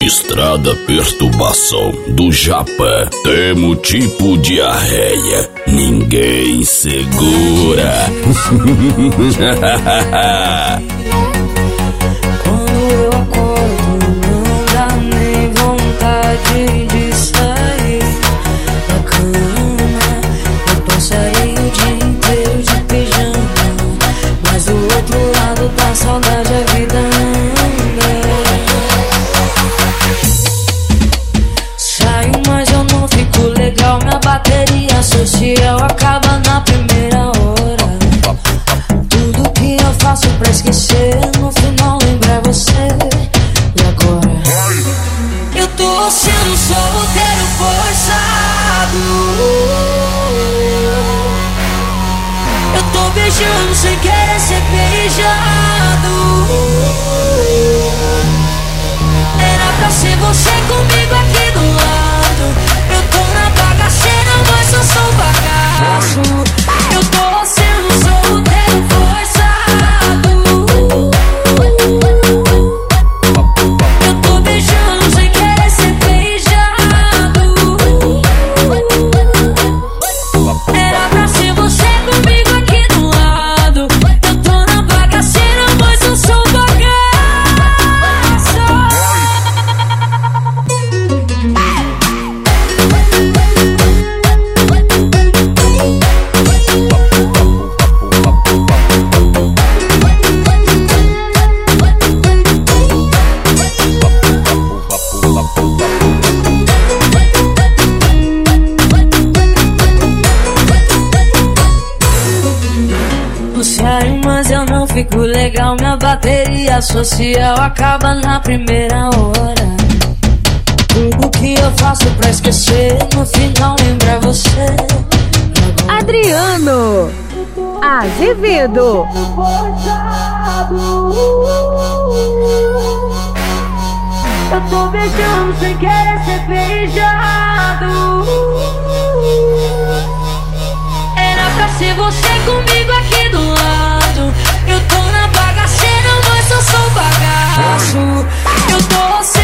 Estrada perturbação do Japa. Temo tipo diarreia. Ninguém segura. Quando eu acordo não dá nem vontade de sair da cama. Eu passaria o dia inteiro de pijama, mas do outro lado da saudade a vida anda. Saio, mas eu não fico legal. Minha bateria social acaba na primeira hora. Tudo que eu faço pra esquecer, no final lembrar você. E agora? Eu tô sendo solteiro forçado. Eu tô beijando sem querer ser beijado. Era pra ser você comigo aqui do lado. Eu tô na bagaceira, mas eu sou bagaço. Eu tô sendo solteiro forçado. Eu tô beijando sem querer ser beijado. Era pra ser você comigo aqui do lado. Eu tô na bagaceira, mas eu sou bagaço. Sério, mas eu não fico legal. Minha bateria social acaba na primeira hora. Tudo que eu faço pra esquecer, no final lembrar você. Adriano Azevedo. Eu tô beijando sem querer ser beijado. Era pra ser você comigo aqui do lado. Eu tô na bagaceira, mas eu sou bagaço. Eu tô